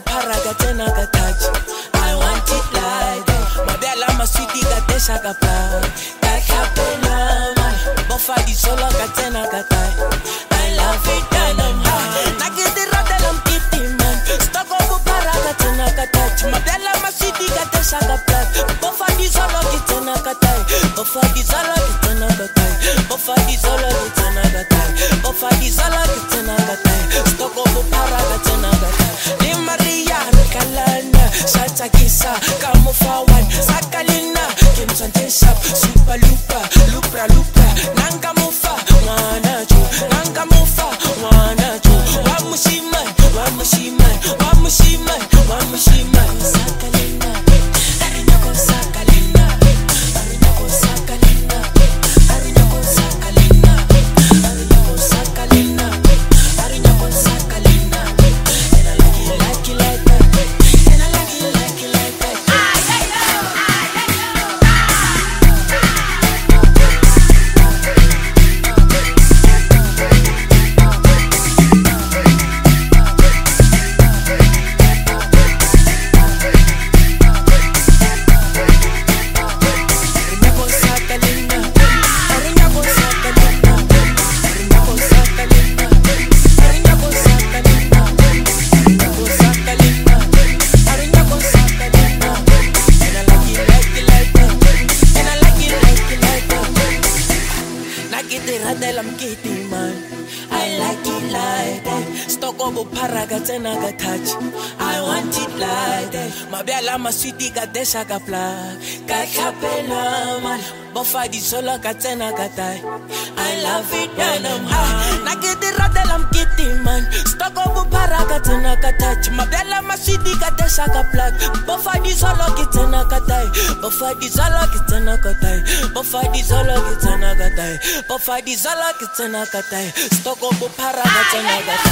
bupharaga tena ka touch. I want it like that. Mabela maswiti ka desha ka plug. Ka kapela man, bofadi solo ka tena ka tai. I love it and I'm high. Nakiti ratelam kiti man, stoko bupharaga tena ka touch. Mabela maswiti ka desha ka plug. Bofadi solo ki tena ka tai. Bofadi solo ki tena ka tai. Bofadi solo ki tena ka tai. Bofadi solo ki tena ka tai. Stoko bupharaga tena ka tai. Ni Maria Kalana, Shata Kisa, Kamufawan, Sakalina, Kim Santesha, Super Lupa, Lupra Lupa, Nangamufa, Wanachu, Nangamufa, Wanachu, Wamushiman, Wamushiman, Wamushiman, Wamushiman, Sakalina, Arinako Sakalina, Arinako Sakalina, Arinako Sakalina, Arinako Sakalina, Arinako Sakalina, and I like it like that. And I like it like that. Arinako Sakalina, Arinako Sakalina, Arinako Sakalina, Arinako Sakalina, Arinako Sakalina, Arinako Sakalina, and I like it like that. And I like it like that. Nakiti ratelam kiti man, I like it like that. Stoko bupharaga tena ka touch. I want it like that. Mabela maswiti ka desha ka plug. Ka kapela man, bofadi solo ka tena ka tai. I love it when I'm high. Nakiti ratelam kiti man, stoko bupharaga tena ka touch. Mabela maswiti ka desha ka plug. Bofadi solo ki tena ka tai. Bofadi solo ki tena ka tai. Bofadi solo ki tena ka tai. Bofadi solo ki tena ka tai. Stoko bupharaga tena ka tai.